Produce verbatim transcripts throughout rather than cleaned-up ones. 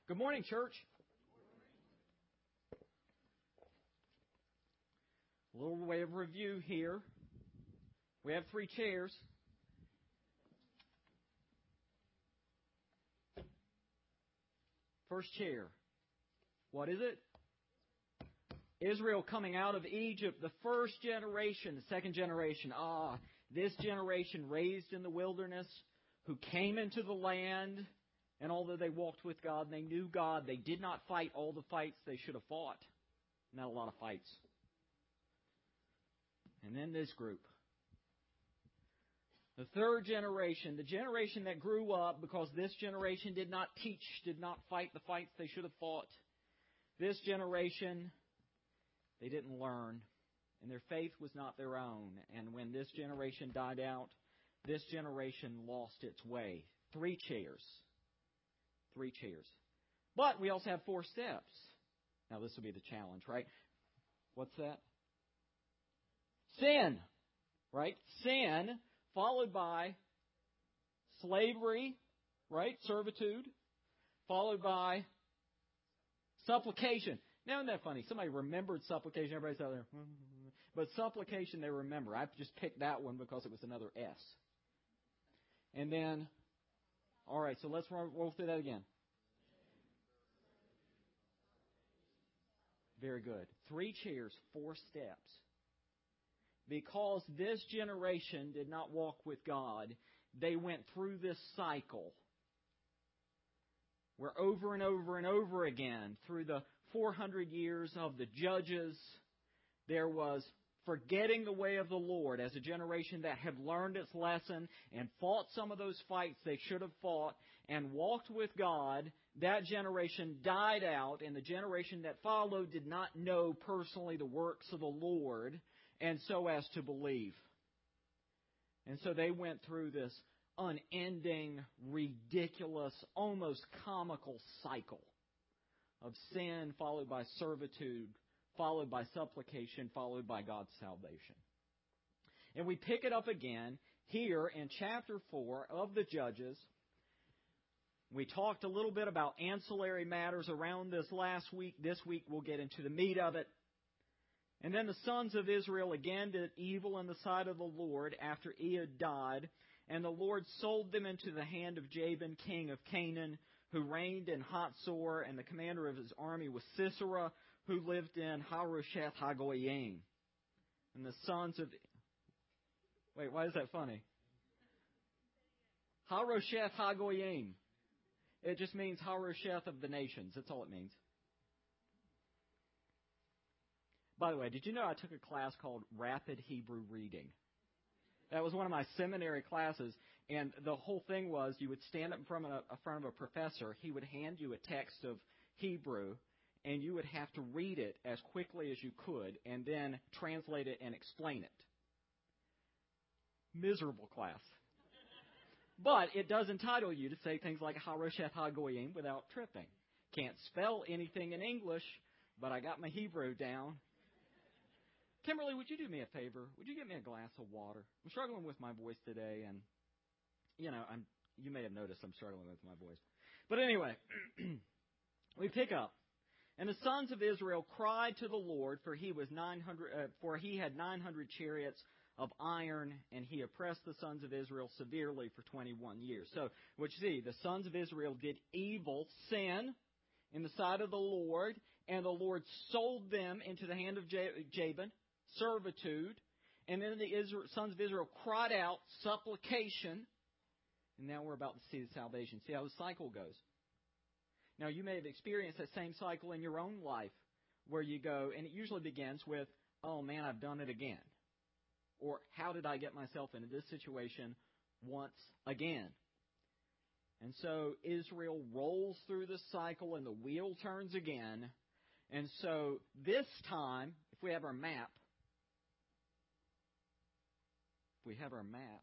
Good morning, church. A little way of review here. We have three chairs. First chair. What is it? Israel coming out of Egypt, the first generation, the second generation. Ah, this generation raised in the wilderness, who came into the land, and although they walked with God and they knew God, they did not fight all the fights they should have fought. Not a lot of fights. And then this group. The third generation, the generation that grew up because this generation did not teach, did not fight the fights they should have fought. This generation, they didn't learn, and their faith was not their own. And when this generation died out, this generation lost its way. Three chairs. Three chairs. But we also have four steps. Now this will be the challenge, right? What's that? Sin. Right? Sin, followed by slavery, right? Servitude. Followed by supplication. Now, isn't that funny? Somebody remembered supplication. Everybody's out there. But supplication they remember. I just picked that one because it was another S. And then, all right, so let's roll through that again. Very good. Three chairs, four steps. Because this generation did not walk with God, they went through this cycle where over and over and over again, through the four hundred years of the judges, there was forgetting the way of the Lord as a generation that had learned its lesson and fought some of those fights they should have fought and walked with God. That generation died out, and the generation that followed did not know personally the works of the Lord, and so as to believe. And so they went through this unending, ridiculous, almost comical cycle of sin followed by servitude, followed by supplication, followed by God's salvation. And we pick it up again here in chapter four of the Judges. We talked a little bit about ancillary matters around this last week. This week we'll get into the meat of it. And then the sons of Israel again did evil in the sight of the Lord after Ehud died. And the Lord sold them into the hand of Jabin, king of Canaan, who reigned in Hatzor, and the commander of his army was Sisera, who lived in Harosheth Hagoyim. And the sons of... Wait, why is that funny? Harosheth Hagoyim. It just means Harosheth of the nations. That's all it means. By the way, did you know I took a class called Rapid Hebrew Reading? That was one of my seminary classes, and the whole thing was you would stand up in front of a, in front of a professor. He would hand you a text of Hebrew, and you would have to read it as quickly as you could and then translate it and explain it. Miserable class. But it does entitle you to say things like Harosheth Hagoyim without tripping. Can't spell anything in English, but I got my Hebrew down. Kimberly, would you do me a favor? Would you get me a glass of water? I'm struggling with my voice today, and, you know, I'm, you may have noticed I'm struggling with my voice. But anyway, we pick up. And the sons of Israel cried to the Lord, for he was nine hundred, uh, for he had nine hundred chariots of iron, and he oppressed the sons of Israel severely for twenty-one years. So, what you see, the sons of Israel did evil, sin, in the sight of the Lord, and the Lord sold them into the hand of Jabin, servitude, and then the Israel, sons of Israel cried out, supplication, and now we're about to see the salvation. See how the cycle goes. Now, you may have experienced that same cycle in your own life, where you go, and it usually begins with, oh man, I've done it again. Or, how did I get myself into this situation once again? And so Israel rolls through the cycle and the wheel turns again. And so this time, if we have our map, if we have our map,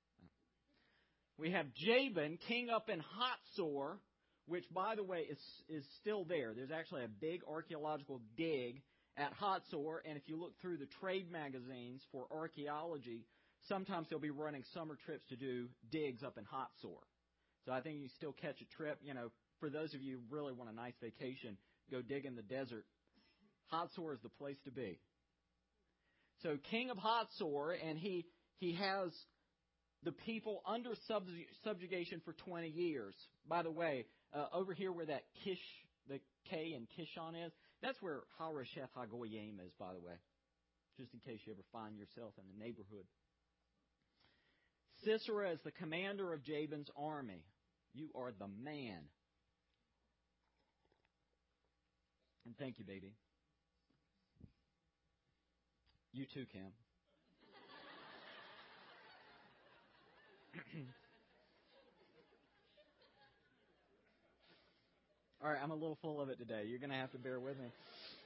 we have Jabin, king up in Hatzor, which, by the way, is, is still there. There's actually a big archaeological dig at Hatzor, and if you look through the trade magazines for archaeology, sometimes they'll be running summer trips to do digs up in Hatzor. So I think you still catch a trip. You know, for those of you who really want a nice vacation, go dig in the desert. Hatzor is the place to be. So king of Hatzor, and he he has the people under subjugation for twenty years. By the way, uh, over here where that Kish, the K in Kishon is, that's where Harosheth HaGoyim is, by the way, just in case you ever find yourself in the neighborhood. Sisera is the commander of Jabin's army. You are the man. And thank you, baby. You too, Kim. All right, I'm a little full of it today. You're going to have to bear with me.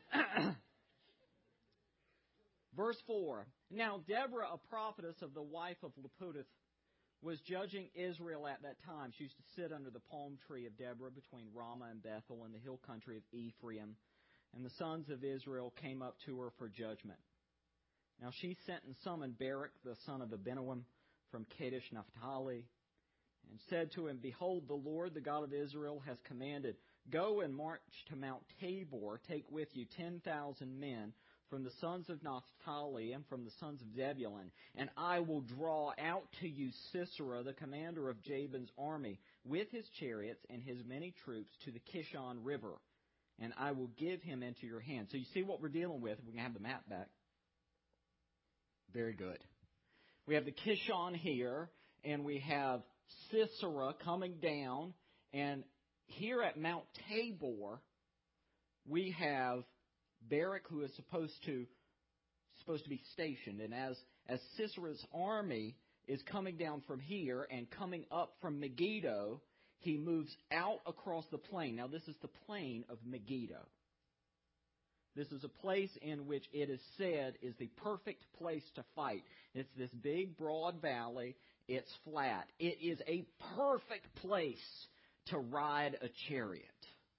Verse four. Now Deborah, a prophetess of the wife of Lapudoth, was judging Israel at that time. She used to sit under the palm tree of Deborah between Ramah and Bethel in the hill country of Ephraim. And the sons of Israel came up to her for judgment. Now she sent and summoned Barak, the son of Abinoam, from Kadesh Naphtali, and said to him, Behold, the Lord, the God of Israel, has commanded, Go and march to Mount Tabor, take with you ten thousand men from the sons of Naphtali and from the sons of Zebulun, and I will draw out to you Sisera, the commander of Jabin's army, with his chariots and his many troops to the Kishon River, and I will give him into your hand. So you see what we're dealing with. We can have the map back. Very good. We have the Kishon here, and we have Sisera coming down, and here at Mount Tabor, we have Barak, who is supposed to supposed to be stationed. And as, as Sisera's army is coming down from here and coming up from Megiddo, he moves out across the plain. Now, this is the plain of Megiddo. This is a place in which it is said is the perfect place to fight. It's this big, broad valley. It's flat. It is a perfect place to ride a chariot.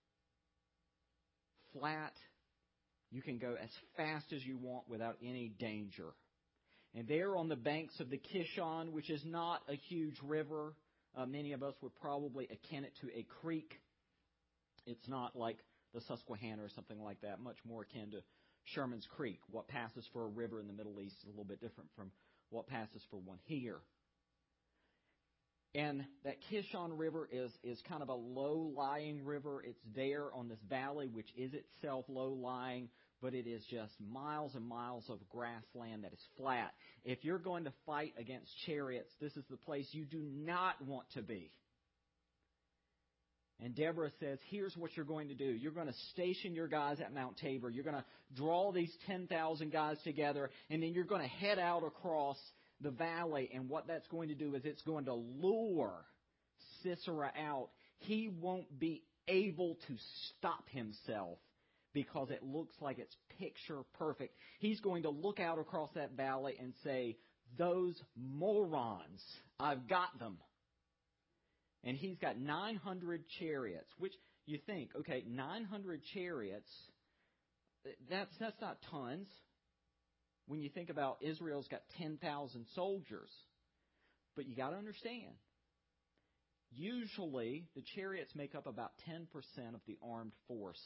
Flat. You can go as fast as you want without any danger. And there on the banks of the Kishon, which is not a huge river, uh, many of us would probably akin it to a creek. It's not like the Susquehanna or something like that, much more akin to Sherman's Creek. What passes for a river in the Middle East is a little bit different from what passes for one here. And that Kishon River is, is kind of a low-lying river. It's there on this valley, which is itself low-lying, but it is just miles and miles of grassland that is flat. If you're going to fight against chariots, this is the place you do not want to be. And Deborah says, here's what you're going to do. You're going to station your guys at Mount Tabor. You're going to draw these ten thousand guys together, and then you're going to head out across the valley. And what that's going to do is it's going to lure Sisera out. He won't be able to stop himself because it looks like it's picture perfect. He's going to look out across that valley and say, those morons, I've got them. And he's got nine hundred chariots, which you think, okay, nine hundred chariots, that's, that's not tons. When you think about Israel's got ten thousand soldiers. But you got to understand, usually the chariots make up about ten percent of the armed force.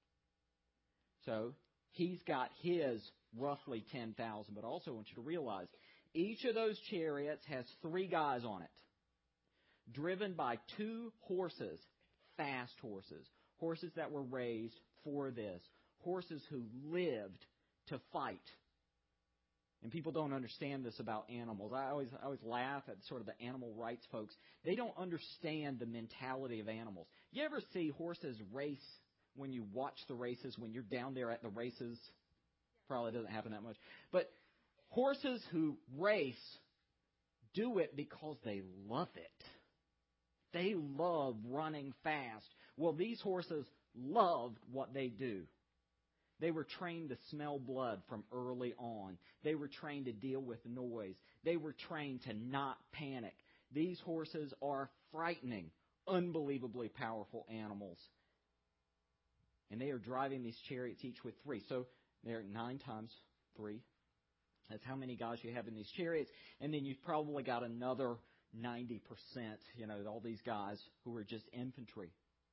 So he's got his roughly ten thousand, but also I want you to realize each of those chariots has three guys on it, driven by two horses, fast horses, horses that were raised for this, horses who lived to fight. And people don't understand this about animals. I always I always laugh at sort of the animal rights folks. They don't understand the mentality of animals. You ever see horses race when you watch the races, when you're down there at the races? Probably doesn't happen that much. But horses who race do it because they love it. They love running fast. Well, these horses loved what they do. They were trained to smell blood from early on. They were trained to deal with noise. They were trained to not panic. These horses are frightening, unbelievably powerful animals. And they are driving these chariots each with three. So they're nine times three. That's how many guys you have in these chariots. And then you've probably got another ninety percent, you know, all these guys who were just infantry.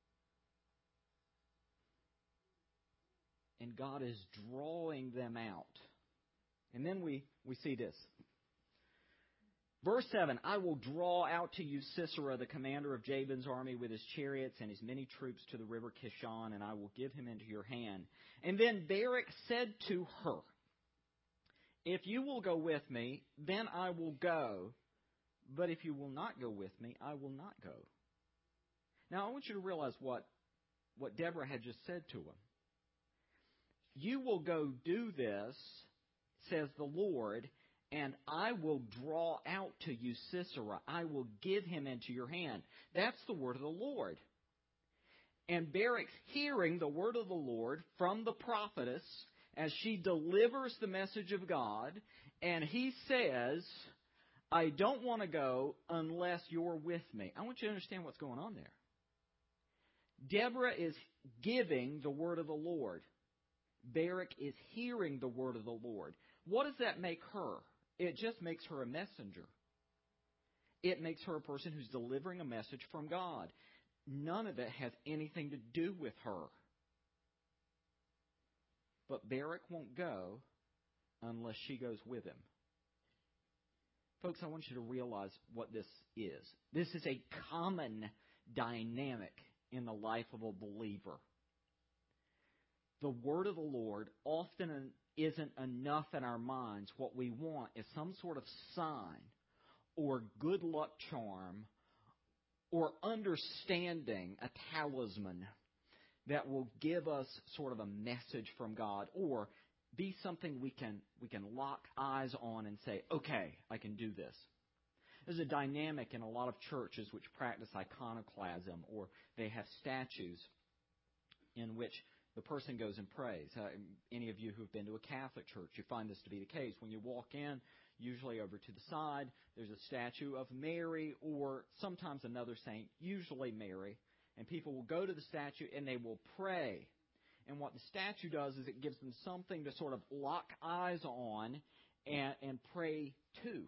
And God is drawing them out. And then we, we see this. Verse seven, I will draw out to you Sisera, the commander of Jabin's army, with his chariots and his many troops to the river Kishon, and I will give him into your hand. And then Barak said to her, if you will go with me, then I will go. But if you will not go with me, I will not go. Now, I want you to realize what, what Deborah had just said to him. You will go do this, says the Lord, and I will draw out to you Sisera. I will give him into your hand. That's the word of the Lord. And Barak's hearing the word of the Lord from the prophetess as she delivers the message of God, and he says, I don't want to go unless you're with me. I want you to understand what's going on there. Deborah is giving the word of the Lord. Barak is hearing the word of the Lord. What does that make her? It just makes her a messenger. It makes her a person who's delivering a message from God. None of it has anything to do with her. But Barak won't go unless she goes with him. Folks, I want you to realize what this is. This is a common dynamic in the life of a believer. The word of the Lord often isn't enough in our minds. What we want is some sort of sign or good luck charm or understanding, a talisman that will give us sort of a message from God, or be something we can we can lock eyes on and say, okay, I can do this. There's a dynamic in a lot of churches which practice iconoclasm, or they have statues in which the person goes and prays. Uh, any of you who have been to a Catholic church, you find this to be the case. When you walk in, usually over to the side, there's a statue of Mary or sometimes another saint, usually Mary. And people will go to the statue and they will pray. And what the statue does is it gives them something to sort of lock eyes on and, and pray to.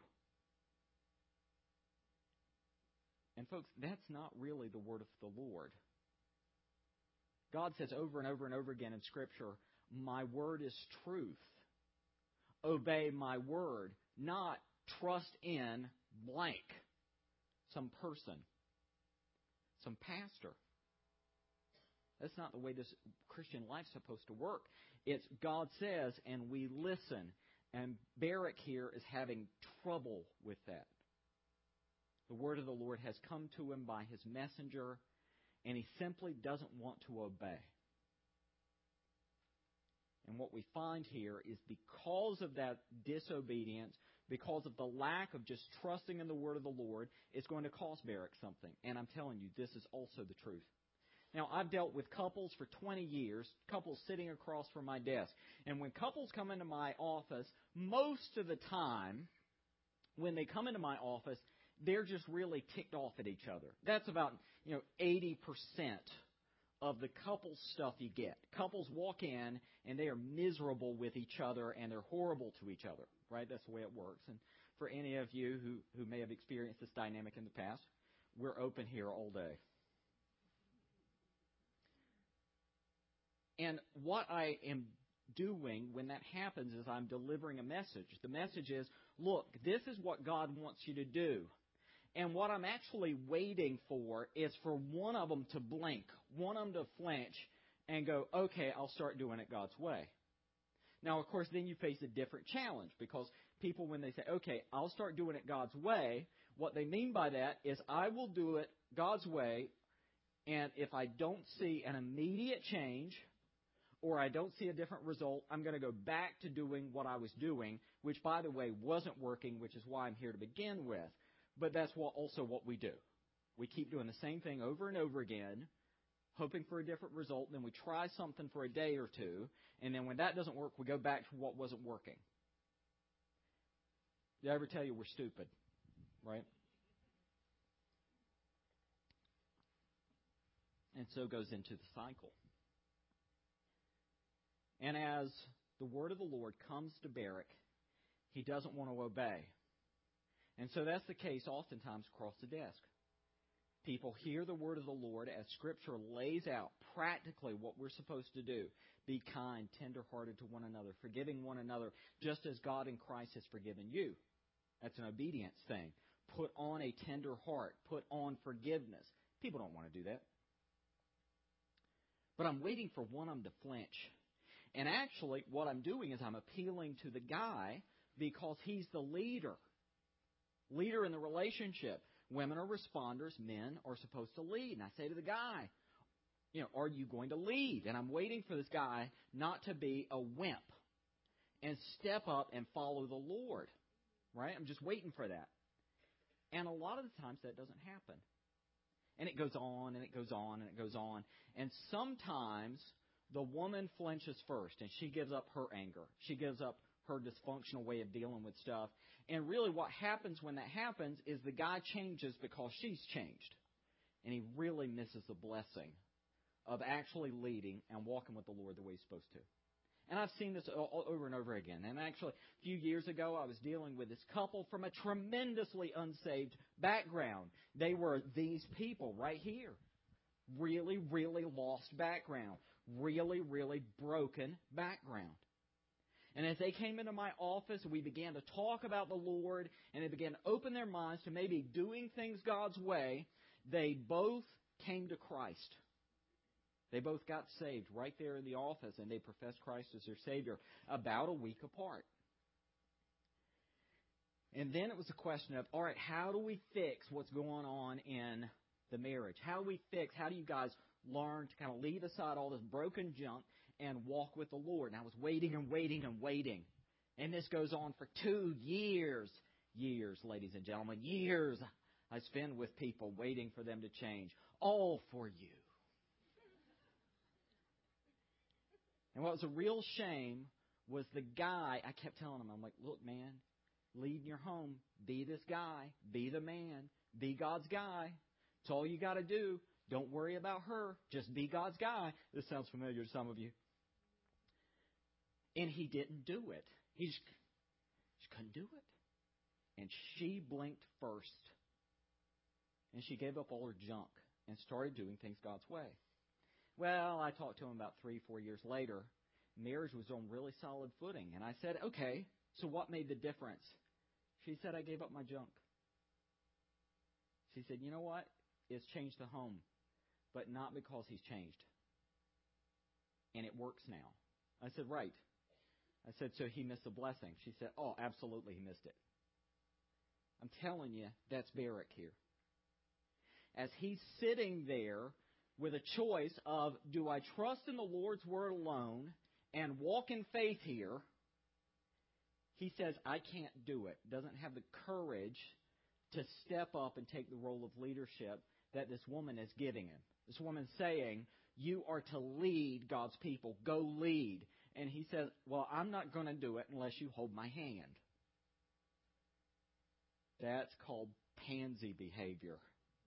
And folks, that's not really the word of the Lord. God says over and over and over again in Scripture, my word is truth. Obey my word, not trust in blank, some person, some pastor. That's not the way this Christian life's supposed to work. It's God says, and we listen. And Barak here is having trouble with that. The word of the Lord has come to him by his messenger, and he simply doesn't want to obey. And what we find here is because of that disobedience, because of the lack of just trusting in the word of the Lord, it's going to cost Barak something. And I'm telling you, this is also the truth. Now, I've dealt with couples for twenty years, couples sitting across from my desk. And when couples come into my office, most of the time, when they come into my office, they're just really ticked off at each other. That's about, you know, eighty percent of the couple stuff you get. Couples walk in, and they are miserable with each other, and they're horrible to each other, right? That's the way it works. And for any of you who, who may have experienced this dynamic in the past, we're open here all day. And what I am doing when that happens is I'm delivering a message. The message is, look, this is what God wants you to do. And what I'm actually waiting for is for one of them to blink, one of them to flinch and go, okay, I'll start doing it God's way. Now, of course, then you face a different challenge because people, when they say, okay, I'll start doing it God's way, what they mean by that is I will do it God's way, and if I don't see an immediate change or I don't see a different result, I'm going to go back to doing what I was doing, which, by the way, wasn't working, which is why I'm here to begin with. But that's what, also what we do. We keep doing the same thing over and over again, hoping for a different result. Then we try something for a day or two, and then when that doesn't work, we go back to what wasn't working. Did I ever tell you we're stupid, right? And so goes into the cycle. And as the word of the Lord comes to Barak, he doesn't want to obey. And so that's the case oftentimes across the desk. People hear the word of the Lord as Scripture lays out practically what we're supposed to do. Be kind, tender-hearted to one another, forgiving one another, just as God in Christ has forgiven you. That's an obedience thing. Put on a tender heart. Put on forgiveness. People don't want to do that. But I'm waiting for one of them to flinch. And actually, what I'm doing is I'm appealing to the guy because he's the leader. Leader in the relationship. Women are responders. Men are supposed to lead. And I say to the guy, you know, are you going to lead? And I'm waiting for this guy not to be a wimp and step up and follow the Lord. Right? I'm just waiting for that. And a lot of the times that doesn't happen. And it goes on and it goes on and it goes on. And sometimes the woman flinches first and she gives up her anger. She gives up her dysfunctional way of dealing with stuff. And really what happens when that happens is the guy changes because she's changed. And he really misses the blessing of actually leading and walking with the Lord the way he's supposed to. And I've seen this over and over again. And actually, a few years ago, I was dealing with this couple from a tremendously unsaved background. They were these people right here. Really, really lost background. Really, really broken background. And as they came into my office, we began to talk about the Lord, and they began to open their minds to maybe doing things God's way. They both came to Christ. They both got saved right there in the office, and they professed Christ as their Savior about a week apart. And then it was a question of, all right, how do we fix what's going on in the marriage? How do we fix, how do you guys learn to kind of leave aside all this broken junk and walk with the Lord? And I was waiting and waiting and waiting. And this goes on for two years. Years, ladies and gentlemen, years I spend with people waiting for them to change. All for you. And what was a real shame was the guy, I kept telling him, I'm like, look, man, lead in your home. Be this guy. Be the man. Be God's guy. It's all you got to do. Don't worry about her. Just be God's guy. This sounds familiar to some of you. And he didn't do it. He just, just couldn't do it. And she blinked first. And she gave up all her junk and started doing things God's way. Well, I talked to him about three, four years later. Marriage was on really solid footing. And I said, okay, so what made the difference? She said, I gave up my junk. She said, you know what? It's changed the home, but not because he's changed. And it works now. I said, right. I said, so he missed the blessing. She said, oh, absolutely he missed it. I'm telling you, that's Barak here. As he's sitting there with a choice of, do I trust in the Lord's word alone and walk in faith here? He says, I can't do it. Doesn't have the courage to step up and take the role of leadership that this woman is giving him. This woman's saying, you are to lead God's people. Go lead. And he says, well, I'm not going to do it unless you hold my hand. That's called pansy behavior.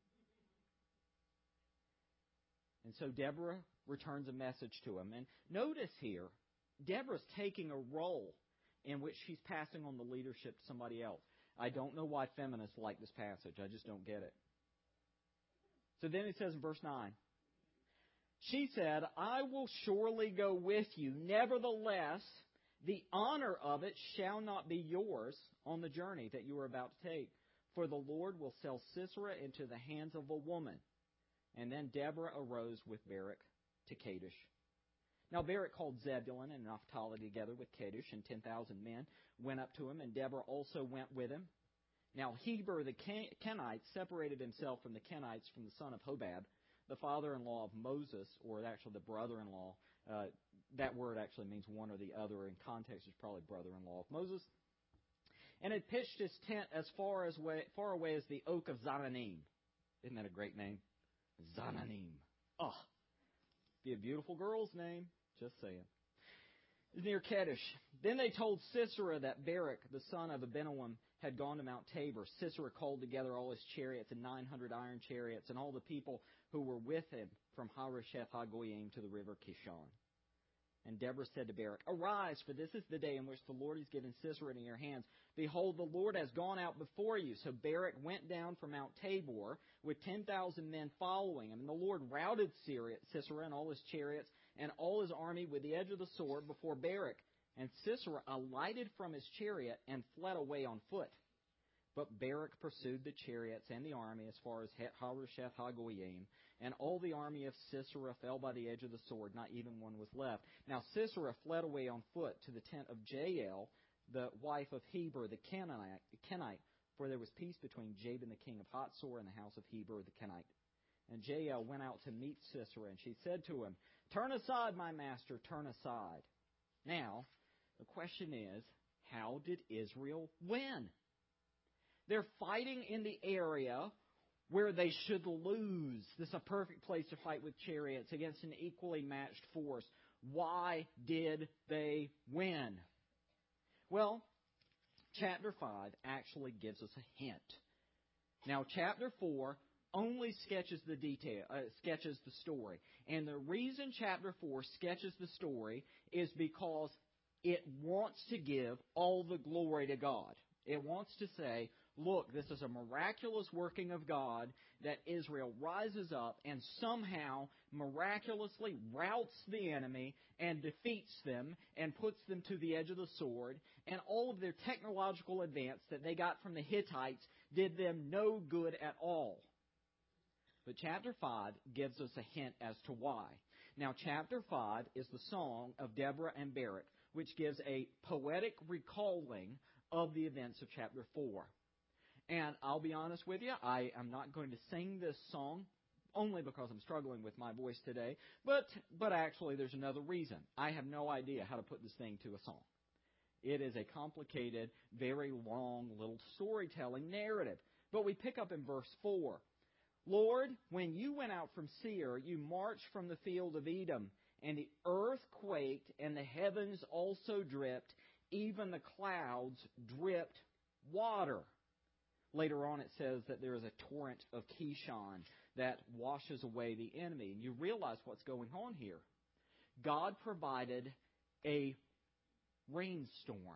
And so Deborah returns a message to him. And notice here, Deborah's taking a role in which she's passing on the leadership to somebody else. I don't know why feminists like this passage. I just don't get it. So then it says in verse nine, she said, I will surely go with you. Nevertheless, the honor of it shall not be yours on the journey that you are about to take. For the Lord will sell Sisera into the hands of a woman. And then Deborah arose with Barak to Kadesh. Now Barak called Zebulun and Naphtali together with Kadesh, and ten thousand men went up to him, and Deborah also went with him. Now Heber the Kenite separated himself from the Kenites from the son of Hobab, the father-in-law of Moses, or actually the brother-in-law. Uh, that word actually means one or the other. In context, it's probably brother-in-law of Moses. And had pitched his tent as far as way, far away as the oak of Zananim. Isn't that a great name? Zananim. Oh, be a beautiful girl's name. Just saying. It's near Kadesh. Then they told Sisera that Barak, the son of Abinoam, had gone to Mount Tabor. Sisera called together all his chariots and nine hundred iron chariots and all the people who were with him from Harosheth Hagoyim to the river Kishon. And Deborah said to Barak, Arise, for this is the day in which the Lord has given Sisera into your hands. Behold, the Lord has gone out before you. So Barak went down from Mount Tabor with ten thousand men following him. And the Lord routed Sisera and all his chariots and all his army with the edge of the sword before Barak. And Sisera alighted from his chariot and fled away on foot. But Barak pursued the chariots and the army as far as Harosheth Hagoyim, and all the army of Sisera fell by the edge of the sword, not even one was left. Now Sisera fled away on foot to the tent of Jael, the wife of Heber the Kenite, Kenite, for there was peace between Jabin the king of Hatzor and the house of Heber the Kenite. And Jael went out to meet Sisera, and she said to him, Turn aside, my master, turn aside. Now, the question is, how did Israel win? They're fighting in the area where they should lose. This is a perfect place to fight with chariots against an equally matched force. Why did they win? Well, chapter five actually gives us a hint. Now, chapter four only sketches the detail, uh, sketches the story. And the reason chapter four sketches the story is because it wants to give all the glory to God. It wants to say, look, this is a miraculous working of God that Israel rises up and somehow miraculously routs the enemy and defeats them and puts them to the edge of the sword. And all of their technological advance that they got from the Hittites did them no good at all. But chapter five gives us a hint as to why. Now, chapter five is the song of Deborah and Barak, which gives a poetic recalling of the events of chapter four. And I'll be honest with you, I am not going to sing this song only because I'm struggling with my voice today, but but actually there's another reason. I have no idea how to put this thing to a song. It is a complicated, very long little storytelling narrative. But we pick up in verse four. Lord, when you went out from Seir, you marched from the field of Edom, and the earth quaked, and the heavens also dripped, even the clouds dripped water. Later on it says that there is a torrent of Kishon that washes away the enemy. And you realize what's going on here. God provided a rainstorm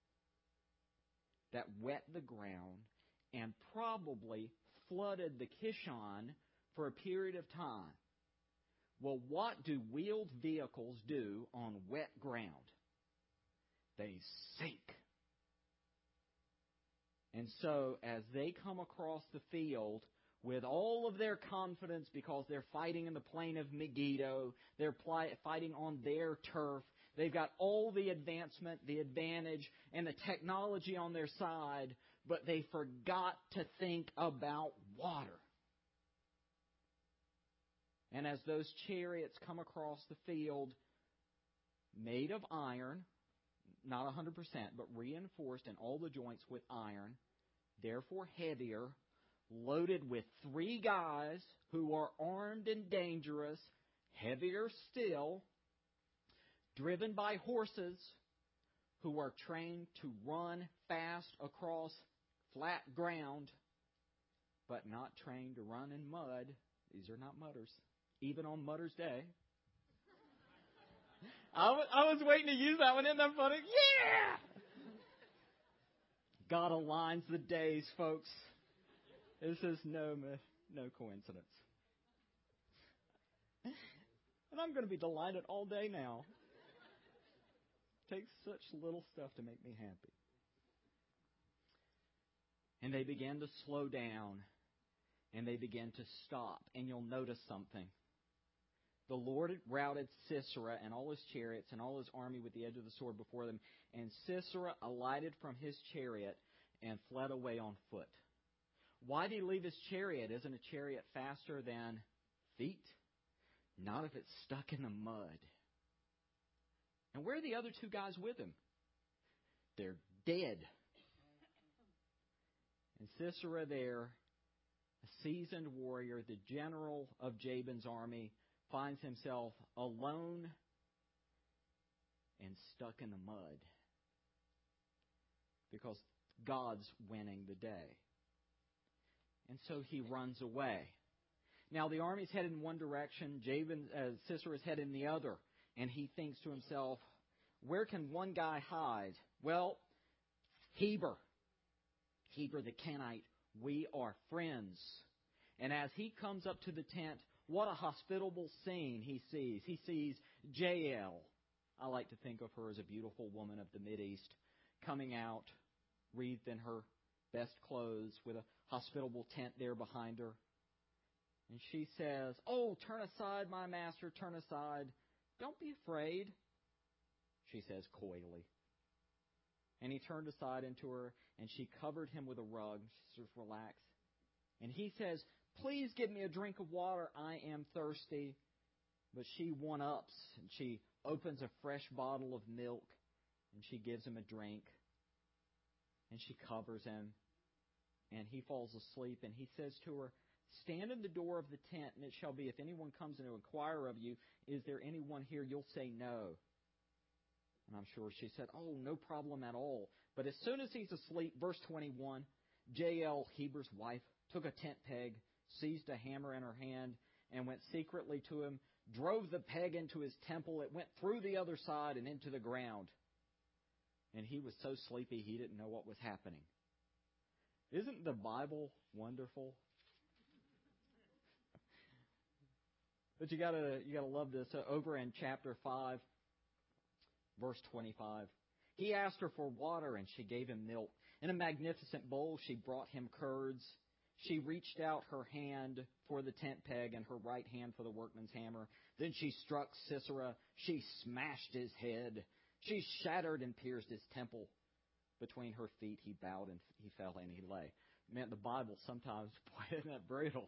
that wet the ground and probably flooded the Kishon for a period of time. Well, what do wheeled vehicles do on wet ground? They sink. And so, as they come across the field with all of their confidence because they're fighting in the plain of Megiddo, they're pli- fighting on their turf, they've got all the advancement, the advantage, and the technology on their side, but they forgot to think about water. And as those chariots come across the field, made of iron, not one hundred percent, but reinforced in all the joints with iron, therefore heavier, loaded with three guys who are armed and dangerous, heavier still, driven by horses who are trained to run fast across flat ground, but not trained to run in mud. These are not mudders, even on Mudder's Day. I was, I was waiting to use that one. Isn't that funny? Yeah! God aligns the days, folks. This is no, no coincidence. And I'm going to be delighted all day now. It takes such little stuff to make me happy. And they began to slow down. And they began to stop. And you'll notice something. The Lord routed Sisera and all his chariots and all his army with the edge of the sword before them. And Sisera alighted from his chariot and fled away on foot. Why did he leave his chariot? Isn't a chariot faster than feet? Not if it's stuck in the mud. And where are the other two guys with him? They're dead. And Sisera there, a seasoned warrior, the general of Jabin's army, finds himself alone and stuck in the mud because God's winning the day. And so he runs away. Now the army's headed in one direction, Jabin, uh, Sisera's headed in the other. And he thinks to himself, where can one guy hide? Well, Heber. Heber the Kenite. We are friends. And as he comes up to the tent, what a hospitable scene he sees. He sees Jael. I like to think of her as a beautiful woman of the Mideast, coming out, wreathed in her best clothes, with a hospitable tent there behind her. And she says, oh, turn aside, my master, turn aside. Don't be afraid, she says coyly. And he turned aside into her, and she covered him with a rug. She says, relax. And he says, please give me a drink of water. I am thirsty. But she one-ups, and she opens a fresh bottle of milk, and she gives him a drink. And she covers him, and he falls asleep. And he says to her, stand in the door of the tent, and it shall be, if anyone comes in to inquire of you, is there anyone here? You'll say no. And I'm sure she said, oh, no problem at all. But as soon as he's asleep, verse twenty-one, Jael, Heber's wife, took a tent peg, seized a hammer in her hand, and went secretly to him, drove the peg into his temple. It went through the other side and into the ground. And he was so sleepy he didn't know what was happening. Isn't the Bible wonderful? But you gotta you gotta love this. Uh, over in chapter five, verse twenty-five, he asked her for water, and she gave him milk. In a magnificent bowl, she brought him curds. She reached out her hand for the tent peg and her right hand for the workman's hammer. Then she struck Sisera. She smashed his head. She shattered and pierced his temple. Between her feet, he bowed and he fell and he lay. Man, the Bible sometimes, boy, isn't that brutal?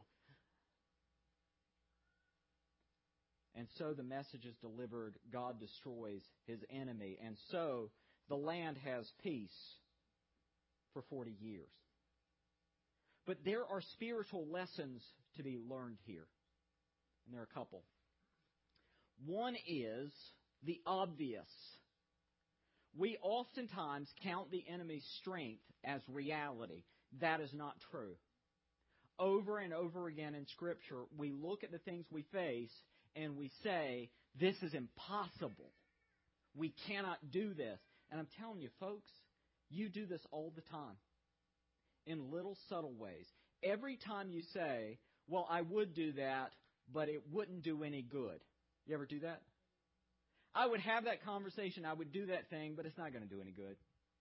And so the message is delivered. God destroys his enemy. And so the land has peace for forty years. But there are spiritual lessons to be learned here. And there are a couple. One is the obvious. We oftentimes count the enemy's strength as reality. That is not true. Over and over again in Scripture, we look at the things we face and we say, this is impossible. We cannot do this. And I'm telling you, folks, you do this all the time in little subtle ways. Every time you say, well, I would do that, but it wouldn't do any good. You ever do that? I would have that conversation, I would do that thing, but it's not going to do any good.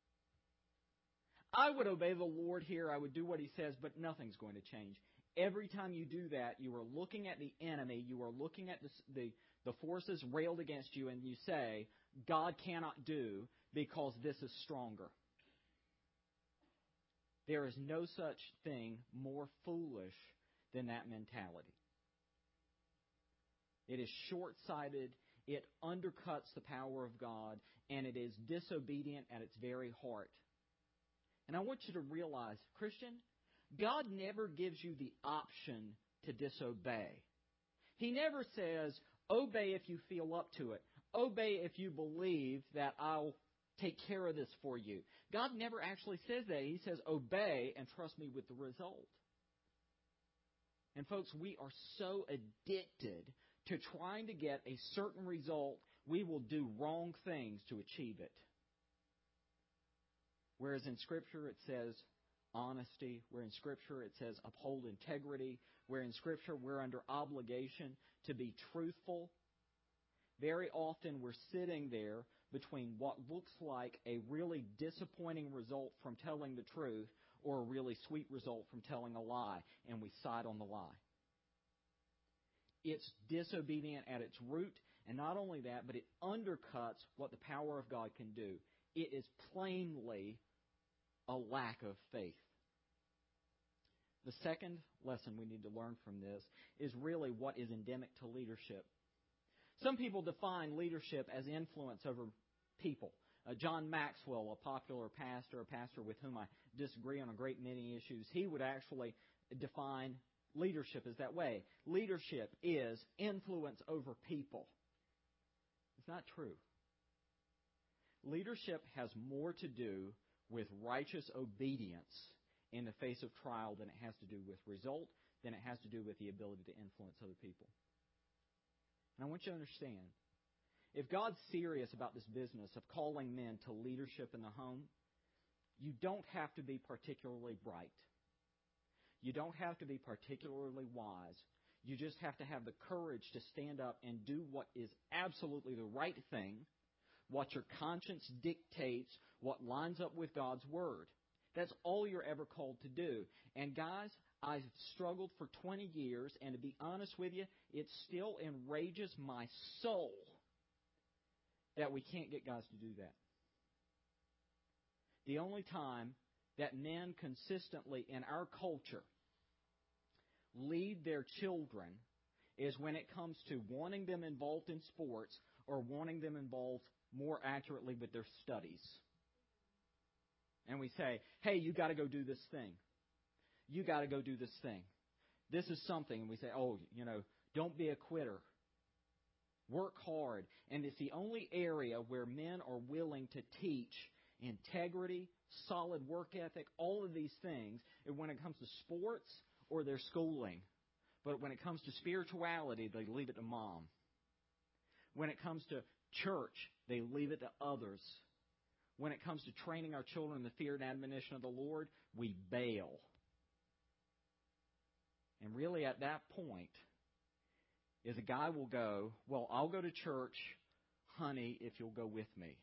I would obey the Lord here, I would do what He says, but nothing's going to change. Every time you do that, you are looking at the enemy, you are looking at the, the, the forces railed against you, and you say, God cannot do because this is stronger. There is no such thing more foolish than that mentality. It is short-sighted, it undercuts the power of God, and it is disobedient at its very heart. And I want you to realize, Christian, God never gives you the option to disobey. He never says, obey if you feel up to it. Obey if you believe that I'll take care of this for you. God never actually says that. He says, obey and trust me with the result. And folks, we are so addicted to trying to get a certain result, we will do wrong things to achieve it. Whereas in Scripture it says honesty, where in Scripture it says uphold integrity, where in Scripture we're under obligation to be truthful. Very often we're sitting there between what looks like a really disappointing result from telling the truth or a really sweet result from telling a lie, and we side on the lie. It's disobedient at its root, and not only that, but it undercuts what the power of God can do. It is plainly a lack of faith. The second lesson we need to learn from this is really what is endemic to leadership. Some people define leadership as influence over people. Uh, John Maxwell, a popular pastor, a pastor with whom I disagree on a great many issues, he would actually define leadership as that way. Leadership is influence over people. It's not true. Leadership has more to do with righteous obedience in the face of trial than it has to do with result, than it has to do with the ability to influence other people. And I want you to understand, If God's serious about this business of calling men to leadership in the home, you don't have to be particularly bright. You don't have to be particularly wise. You just have to have the courage to stand up and do what is absolutely the right thing, what your conscience dictates, what lines up with God's Word. That's all you're ever called to do. And guys, I've struggled for twenty years, and to be honest with you, it still enrages my soul that we can't get guys to do that. The only time that men consistently in our culture lead their children is when it comes to wanting them involved in sports or wanting them involved more accurately with their studies. And we say, hey, you got to go do this thing. You got to go do this thing. This is something. And we say, oh, you know, don't be a quitter. Work hard. And it's the only area where men are willing to teach integrity, solid work ethic, all of these things, and when it comes to sports or their schooling. But when it comes to spirituality, they leave it to mom. When it comes to church, they leave it to others. When it comes to training our children in the fear and admonition of the Lord, we bail. And really at that point is a guy will go, well, I'll go to church, honey, if you'll go with me.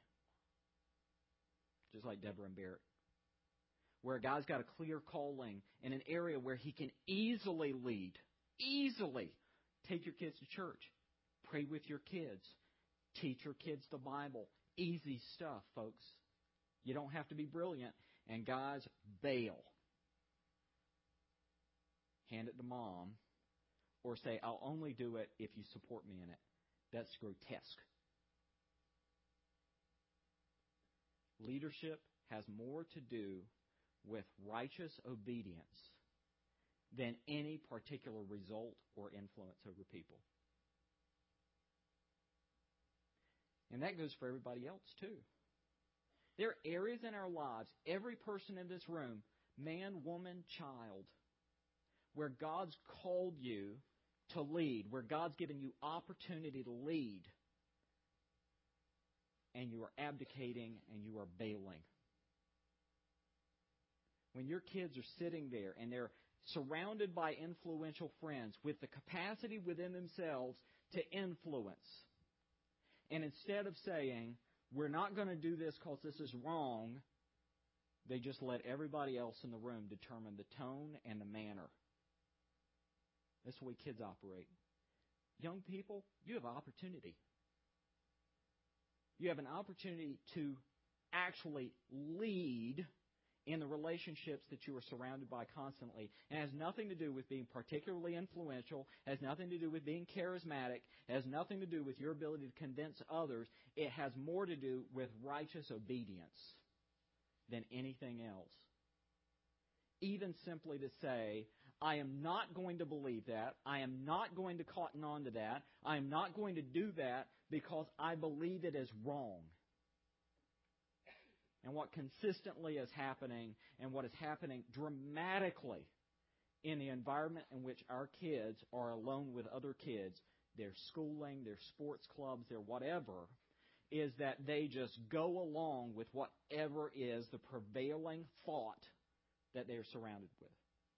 Just like Deborah and Barrett. Where a guy's got a clear calling in an area where he can easily lead. Easily. Take your kids to church. Pray with your kids. Teach your kids the Bible. Easy stuff, folks. You don't have to be brilliant. And guys, bail. Hand it to mom. Or say, I'll only do it if you support me in it. That's grotesque. Leadership has more to do with righteous obedience than any particular result or influence over people. And that goes for everybody else too. There are areas in our lives, every person in this room, man, woman, child, where God's called you to lead, where God's given you opportunity to lead, and you are abdicating and you are bailing. When your kids are sitting there and they're surrounded by influential friends with the capacity within themselves to influence, and instead of saying, we're not going to do this because this is wrong, they just let everybody else in the room determine the tone and the manner. That's the way kids operate. Young people, you have opportunity. You have an opportunity to actually lead in the relationships that you are surrounded by constantly. And it has nothing to do with being particularly influential. It has nothing to do with being charismatic. It has nothing to do with your ability to convince others. It has more to do with righteous obedience than anything else. Even simply to say, I am not going to believe that. I am not going to cotton on to that. I am not going to do that because I believe it is wrong. And what consistently is happening, and what is happening dramatically in the environment in which our kids are alone with other kids, their schooling, their sports clubs, their whatever, is that they just go along with whatever is the prevailing thought that they are surrounded with.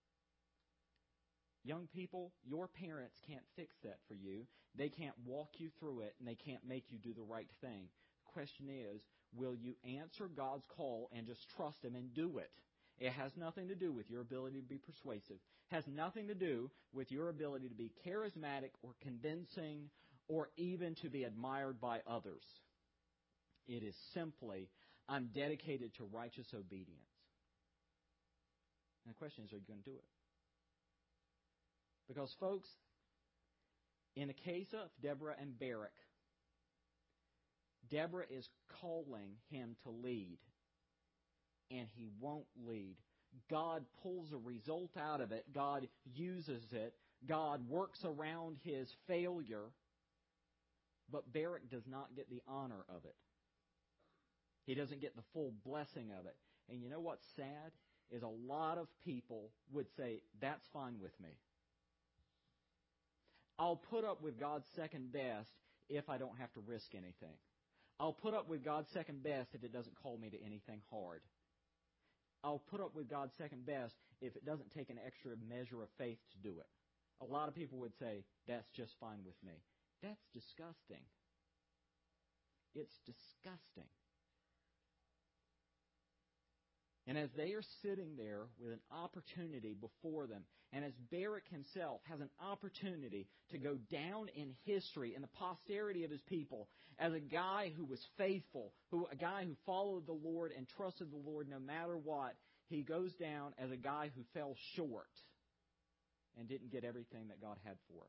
Young people, your parents can't fix that for you. They can't walk you through it, and they can't make you do the right thing. The question is, will you answer God's call and just trust Him and do it? It has nothing to do with your ability to be persuasive. It has nothing to do with your ability to be charismatic or convincing or even to be admired by others. It is simply, I'm dedicated to righteous obedience. And the question is, are you going to do it? Because, folks, in the case of Deborah and Barak, Deborah is calling him to lead, and he won't lead. God pulls a result out of it. God uses it. God works around his failure, but Barak does not get the honor of it. He doesn't get the full blessing of it. And you know what's sad? Is a lot of people would say, that's fine with me. I'll put up with God's second best if I don't have to risk anything. I'll put up with God's second best if it doesn't call me to anything hard. I'll put up with God's second best if it doesn't take an extra measure of faith to do it. A lot of people would say, that's just fine with me. That's disgusting. It's disgusting. And as they are sitting there with an opportunity before them, and as Barak himself has an opportunity to go down in history in the posterity of his people as a guy who was faithful, who a guy who followed the Lord and trusted the Lord no matter what, he goes down as a guy who fell short and didn't get everything that God had for him.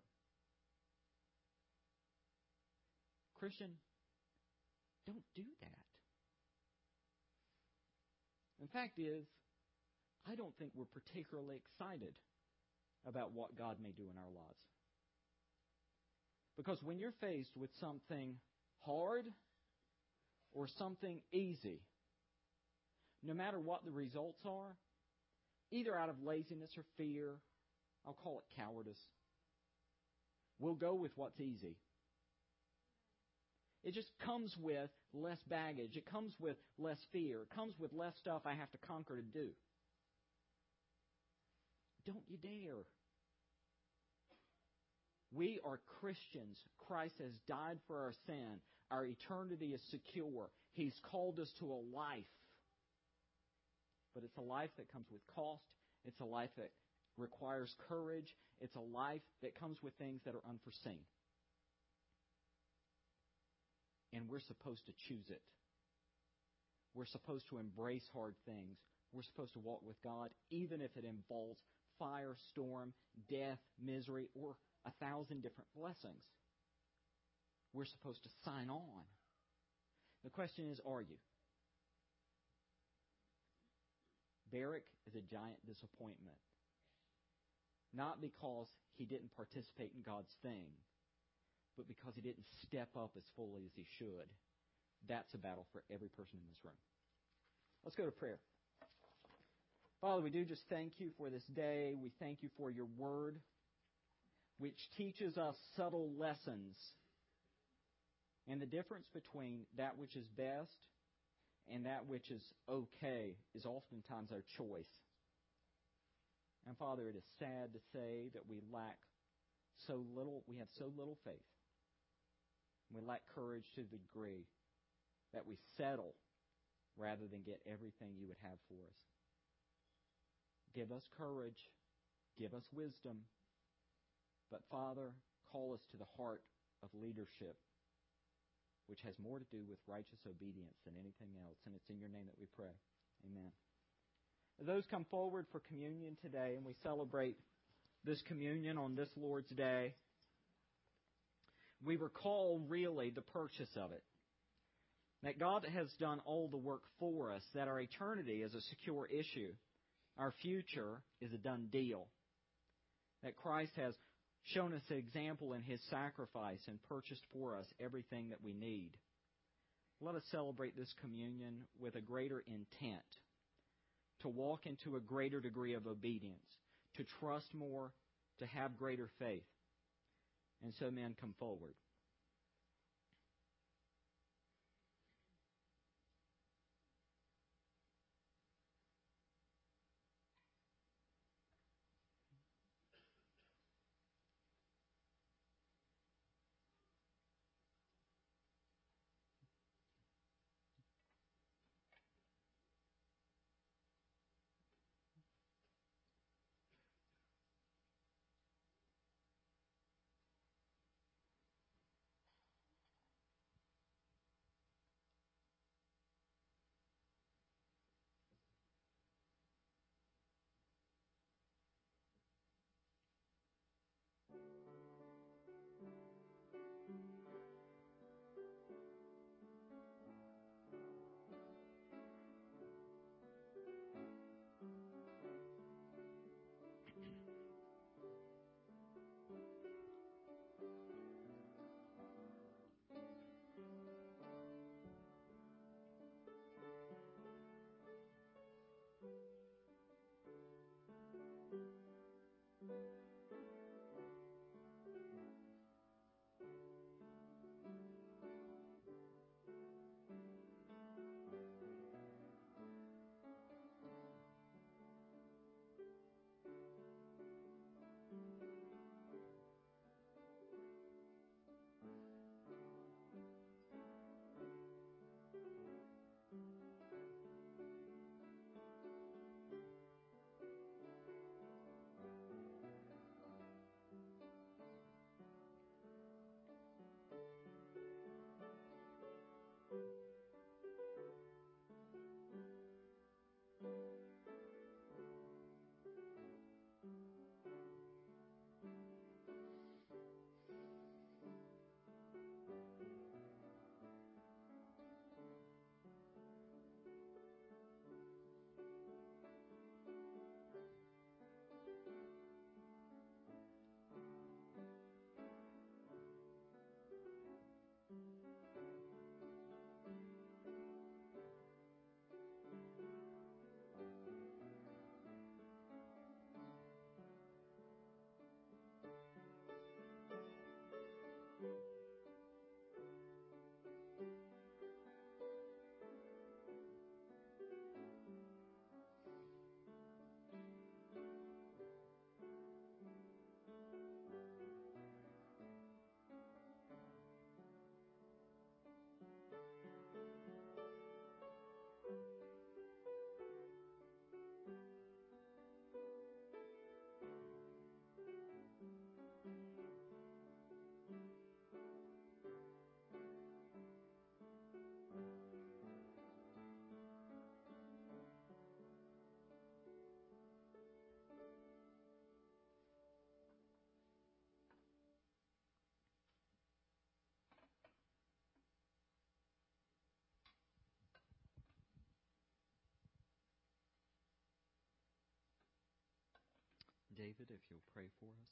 Christian, don't do that. The fact is, I don't think we're particularly excited about what God may do in our lives. Because when you're faced with something hard or something easy, no matter what the results are, either out of laziness or fear, I'll call it cowardice, we'll go with what's easy. It just comes with less baggage. It comes with less fear. It comes with less stuff I have to conquer to do. Don't you dare. We are Christians. Christ has died for our sin. Our eternity is secure. He's called us to a life. But it's a life that comes with cost. It's a life that requires courage. It's a life that comes with things that are unforeseen. And we're supposed to choose it. We're supposed to embrace hard things. We're supposed to walk with God, even if it involves fire, storm, death, misery, or a thousand different blessings. We're supposed to sign on. The question is, are you? Barak is a giant disappointment. Not because he didn't participate in God's thing, but because he didn't step up as fully as he should. That's a battle for every person in this room. Let's go to prayer. Father, we do just thank you for this day. We thank you for your word, which teaches us subtle lessons. And the difference between that which is best and that which is okay is oftentimes our choice. And Father, it is sad to say that we lack so little, we have so little faith. We lack courage to the degree that we settle rather than get everything you would have for us. Give us courage. Give us wisdom. But Father, call us to the heart of leadership, which has more to do with righteous obedience than anything else. And it's in your name that we pray. Amen. As those come forward for communion today, and we celebrate this communion on this Lord's Day, we recall really the purchase of it. That God has done all the work for us, that our eternity is a secure issue. Our future is a done deal. That Christ has shown us an example in His sacrifice and purchased for us everything that we need. Let us celebrate this communion with a greater intent, to walk into a greater degree of obedience, to trust more, to have greater faith. And so, men, come forward. David, if you'll pray for us.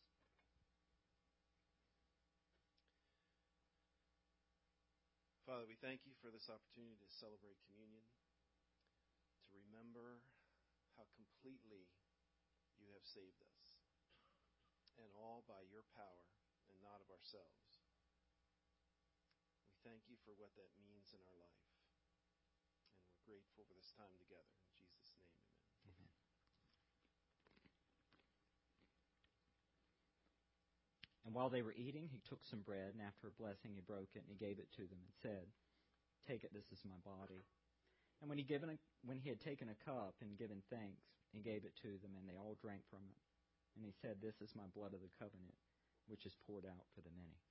Father, we thank you for this opportunity to celebrate communion, to remember how completely you have saved us, and all by your power and not of ourselves. We thank you for what that means in our life, and we're grateful for this time together. In Jesus' name, amen. Amen. And while they were eating, he took some bread, and after a blessing, he broke it, and he gave it to them and said, "Take it, this is my body." And when he given a, when he had taken a cup and given thanks, he gave it to them, and they all drank from it. And he said, "This is my blood of the covenant, which is poured out for the many."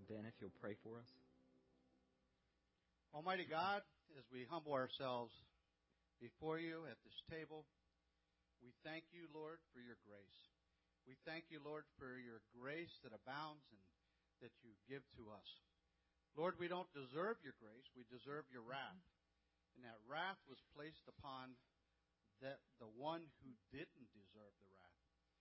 Ben, if you'll pray for us. Almighty God, as we humble ourselves before you at this table, we thank you, Lord, for your grace. We thank you, Lord, for your grace that abounds and that you give to us. Lord, we don't deserve your grace. We deserve your wrath. And that wrath was placed upon that the one who didn't deserve the wrath.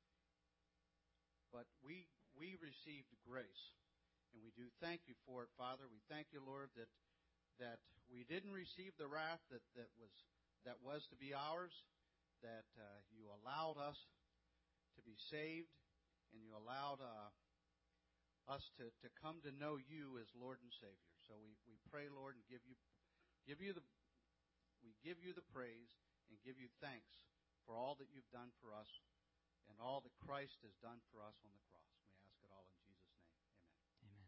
But we we received grace. And we do thank you for it, Father. We thank you, Lord, that that we didn't receive the wrath that, that was that was to be ours, that uh, you allowed us to be saved, and you allowed uh, us to, to come to know you as Lord and Savior. So we, we pray, Lord, and give you give you the we give you the praise and give you thanks for all that you've done for us and all that Christ has done for us on the cross.